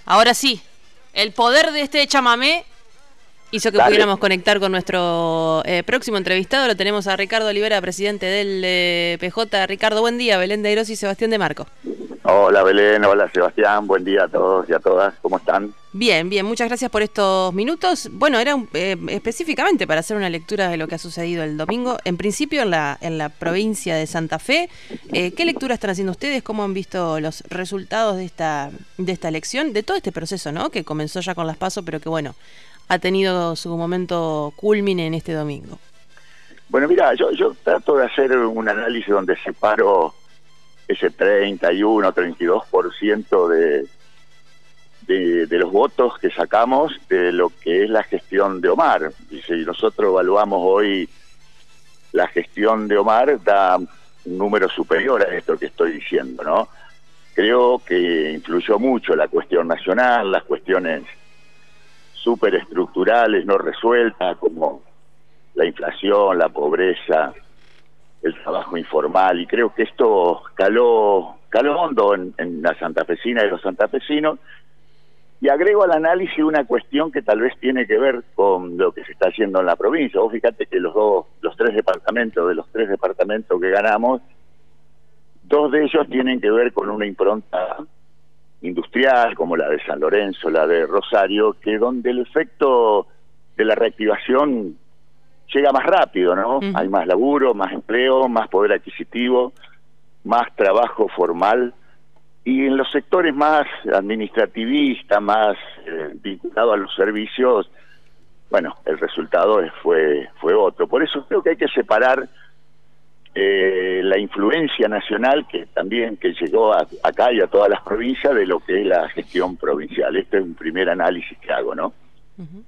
Ahora sí, el poder de este chamamé hizo que pudiéramos conectar con nuestro próximo entrevistado. Lo tenemos a Ricardo Olivera, presidente del PJ. Ricardo, buen día. Belén de Airoz y Sebastián de Marco. Hola Belén, hola Sebastián, buen día a todos y a todas, ¿cómo están? Bien, bien, muchas gracias por estos minutos. Bueno, era específicamente para hacer una lectura de lo que ha sucedido el domingo. En principio en la provincia de Santa Fe, ¿qué lectura están haciendo ustedes? ¿Cómo han visto los resultados de esta elección? De todo este proceso, ¿no? Que comenzó ya con las PASO, pero que bueno, ha tenido su momento culmine en este domingo. Bueno, mira, yo trato de hacer un análisis donde separo ese 31, 32% de los votos que sacamos de lo que es la gestión de Omar. Y si nosotros evaluamos hoy la gestión de Omar, da un número superior a esto que estoy diciendo, ¿no? Creo que influyó mucho la cuestión nacional, las cuestiones superestructurales no resueltas, como la inflación, la pobreza, el trabajo informal, y creo que esto caló hondo en la santafesina y los santafesinos. Y agrego al análisis una cuestión que tal vez tiene que ver con lo que se está haciendo en la provincia. Vos fíjate que los tres departamentos que ganamos, 2 de ellos tienen que ver con una impronta industrial, como la de San Lorenzo, la de Rosario, que donde el efecto de la reactivación llega más rápido, ¿no? Uh-huh. Hay más laburo, más empleo, más poder adquisitivo, más trabajo formal. Y en los sectores más administrativistas, más vinculados a los servicios, bueno, el resultado fue otro. Por eso creo que hay que separar la influencia nacional que llegó acá y a todas las provincias de lo que es la gestión provincial. Este es un primer análisis que hago, ¿no? Uh-huh.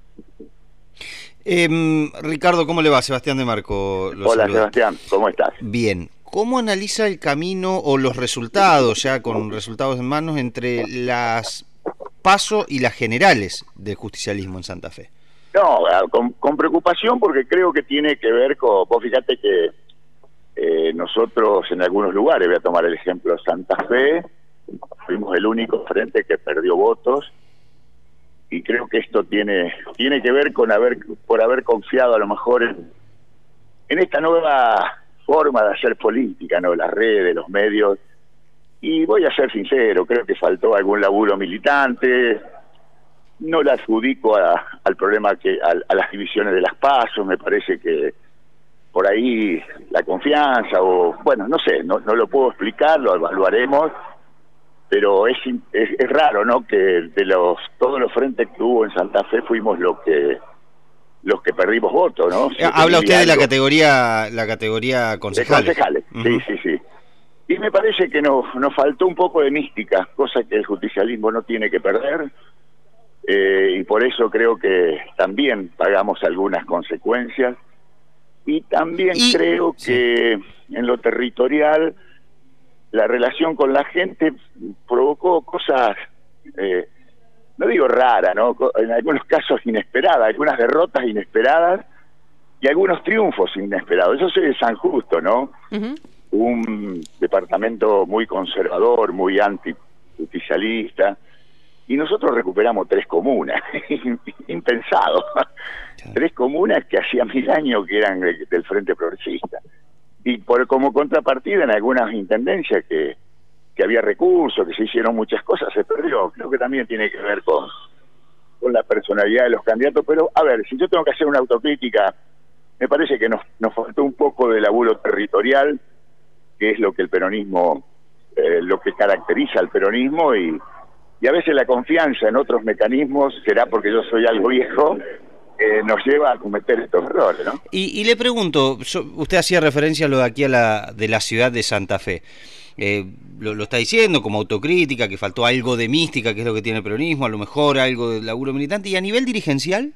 Ricardo, ¿cómo le va? Sebastián de Marco. Hola Sebastián, ¿cómo estás? Bien. ¿Cómo analiza el camino o los resultados, ya con resultados en manos, entre las PASO y las generales del justicialismo en Santa Fe? No, con preocupación, porque creo que tiene que ver con... Vos fíjate que nosotros en algunos lugares, voy a tomar el ejemplo de Santa Fe, fuimos el único frente que perdió votos, y creo que esto tiene que ver con por haber confiado a lo mejor en esta nueva forma de hacer política, ¿no? Las redes, los medios. Y voy a ser sincero, creo que faltó algún laburo militante. No le adjudico al problema a las divisiones de las PASO. Me parece que por ahí la confianza, o bueno, no sé, no lo puedo explicar, lo evaluaremos, pero es raro, ¿no? Que de todos los frentes que hubo en Santa Fe fuimos los que perdimos votos, ¿no? Habla usted de la categoría concejales. De concejales, uh-huh. Sí. Y me parece que nos faltó un poco de mística, cosa que el justicialismo no tiene que perder, y por eso creo que también pagamos algunas consecuencias, y también creo que en lo territorial la relación con la gente provocó cosas... no digo rara, ¿no? En algunos casos inesperadas, algunas derrotas inesperadas y algunos triunfos inesperados. Eso es San Justo, ¿no? Uh-huh. Un departamento muy conservador, muy antijusticialista, y nosotros recuperamos 3 comunas, impensado. 3 comunas que hacía 1000 años que eran del Frente Progresista. Y como contrapartida en algunas intendencias que había recursos, que se hicieron muchas cosas, se perdió. Creo que también tiene que ver con la personalidad de los candidatos, pero a ver, si yo tengo que hacer una autocrítica, me parece que nos faltó un poco de laburo territorial, que es lo que el peronismo, lo que caracteriza al peronismo, y a veces la confianza en otros mecanismos, será porque yo soy algo viejo, nos lleva a cometer estos errores, ¿no? Y le pregunto, usted hacía referencia a lo de aquí de la ciudad de Santa Fe. Lo está diciendo como autocrítica, que faltó algo de mística, que es lo que tiene el peronismo, a lo mejor algo de laburo militante. ¿Y a nivel dirigencial?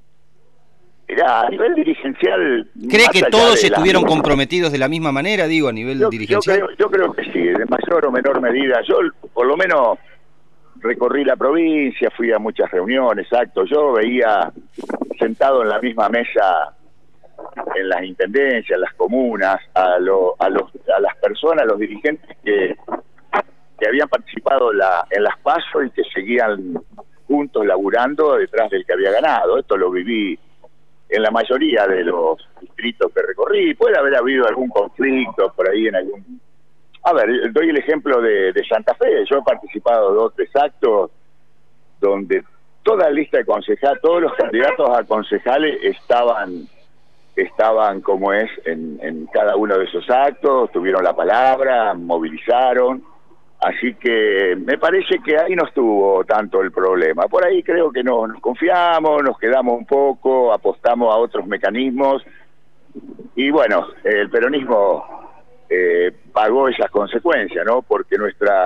Mirá, a nivel dirigencial... ¿Cree que todos estuvieron comprometidos de la misma manera, digo, a nivel dirigencial? Yo creo que sí, de mayor o menor medida. Yo, por lo menos, recorrí la provincia, fui a muchas reuniones, actos. Yo veía sentado en la misma mesa en las intendencias, en las comunas, a las personas, los dirigentes que habían participado en las PASO y que seguían juntos laburando detrás del que había ganado. Esto lo viví en la mayoría de los distritos que recorrí. Puede haber habido algún conflicto por ahí en algún... A ver, doy el ejemplo de Santa Fe. Yo he participado de 2 o 3 actos donde toda la lista de concejales, todos los candidatos a concejales estaban como es en cada uno de esos actos, tuvieron la palabra, movilizaron, así que me parece que ahí no estuvo tanto el problema. Por ahí creo que nos confiamos, nos quedamos un poco, apostamos a otros mecanismos y bueno, el peronismo pagó esas consecuencias, ¿no? Porque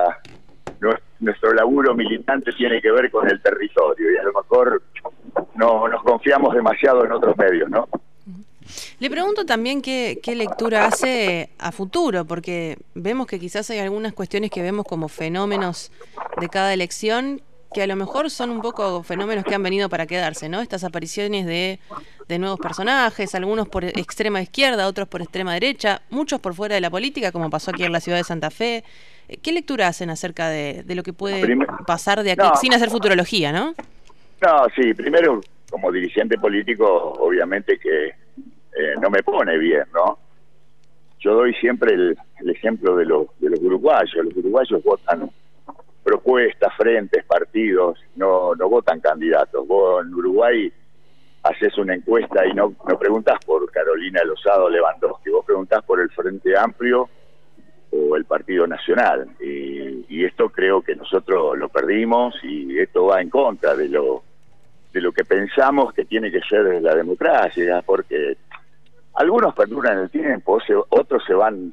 nuestro laburo militante tiene que ver con el territorio y a lo mejor no nos confiamos demasiado en otros medios, ¿no? Le pregunto también qué lectura hace a futuro, porque vemos que quizás hay algunas cuestiones que vemos como fenómenos de cada elección, que a lo mejor son un poco fenómenos que han venido para quedarse, ¿no? Estas apariciones de nuevos personajes, algunos por extrema izquierda, otros por extrema derecha, muchos por fuera de la política, como pasó aquí en la ciudad de Santa Fe. ¿Qué lectura hacen acerca de lo que puede pasar de aquí, sin hacer futurología, ¿no? No, sí, primero, como dirigente político, obviamente que no me pone bien, ¿no? Yo doy siempre el ejemplo de los uruguayos. Los uruguayos votan propuestas, frentes, partidos, no votan candidatos. Vos en Uruguay haces una encuesta y no preguntás por Carolina Lozado Lewandowski, vos preguntás por el Frente Amplio o el Partido Nacional. Y esto creo que nosotros lo perdimos y esto va en contra de lo que pensamos que tiene que ser la democracia, porque algunos perduran el tiempo, otros se van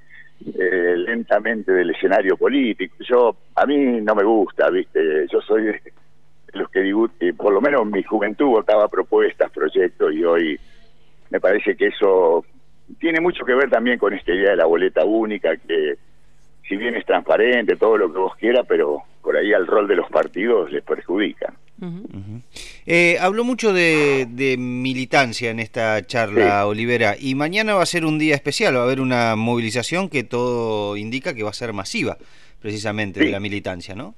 lentamente del escenario político. A mí no me gusta, ¿viste? Yo soy de los que digo, por lo menos en mi juventud votaba propuestas, proyectos, y hoy me parece que eso tiene mucho que ver también con esta idea de la boleta única, que si bien es transparente, todo lo que vos quieras, pero por ahí al rol de los partidos les perjudica. Habló mucho de militancia en esta charla, sí. Olivera, y mañana va a ser un día especial, va a haber una movilización que todo indica que va a ser masiva, precisamente, sí, de la militancia, ¿no?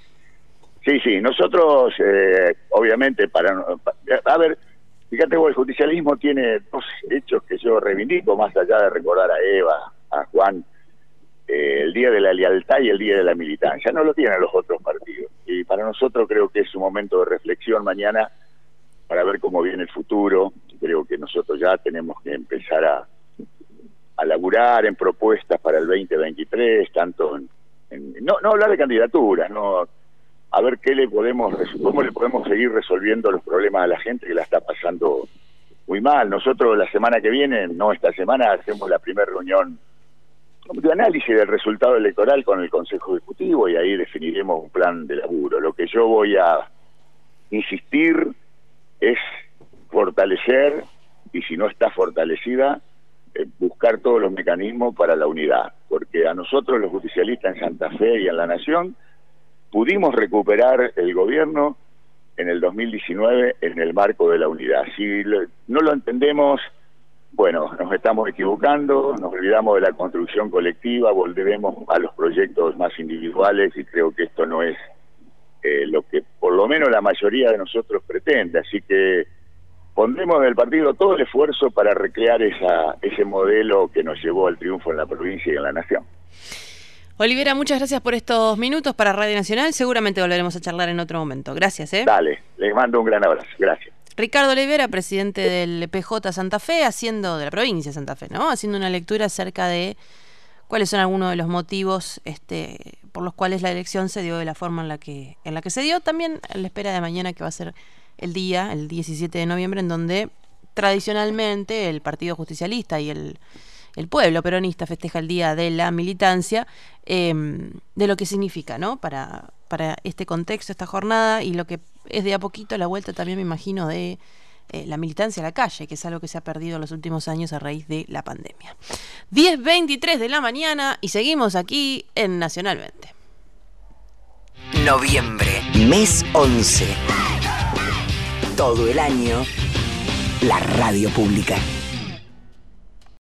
Sí, nosotros, obviamente, a ver, fíjate vos, el justicialismo tiene 2 hechos que yo reivindico, más allá de recordar a Eva, a Juan, el Día de la Lealtad y el Día de la Militancia. No lo tienen los otros partidos. Y para nosotros creo que es un momento de reflexión mañana para ver cómo viene el futuro. Creo que nosotros ya tenemos que empezar a laburar en propuestas para el 2023, tanto no hablar de candidaturas, no a ver cómo le podemos seguir resolviendo los problemas a la gente que la está pasando muy mal. Nosotros la semana que viene, no esta semana, hacemos la primera reunión de análisis del resultado electoral con el Consejo Ejecutivo y ahí definiremos un plan de laburo. Lo que yo voy a insistir es fortalecer, y si no está fortalecida, buscar todos los mecanismos para la unidad, porque a nosotros los justicialistas en Santa Fe y en la Nación pudimos recuperar el gobierno en el 2019 en el marco de la unidad. Si no lo entendemos, bueno, nos estamos equivocando, nos olvidamos de la construcción colectiva, volveremos a los proyectos más individuales y creo que esto no es lo que por lo menos la mayoría de nosotros pretende. Así que pondremos del partido todo el esfuerzo para recrear ese modelo que nos llevó al triunfo en la provincia y en la nación. Olivera, muchas gracias por estos minutos para Radio Nacional. Seguramente volveremos a charlar en otro momento. Gracias. Dale, les mando un gran abrazo. Gracias. Ricardo Olivera, presidente del PJ Santa Fe, de la provincia de Santa Fe, ¿no? Haciendo una lectura acerca de cuáles son algunos de los motivos por los cuales la elección se dio de la forma en la que se dio. También en la espera de mañana, que va a ser el 17 de noviembre, en donde tradicionalmente el Partido Justicialista y el pueblo peronista festeja el Día de la Militancia, de lo que significa, ¿no? Para este contexto, esta jornada, y lo que es de a poquito la vuelta también, me imagino, de la militancia a la calle, que es algo que se ha perdido en los últimos años a raíz de la pandemia. 10:23 de la mañana y seguimos aquí en Nacionalmente. Noviembre, mes 11. Todo el año, la radio pública.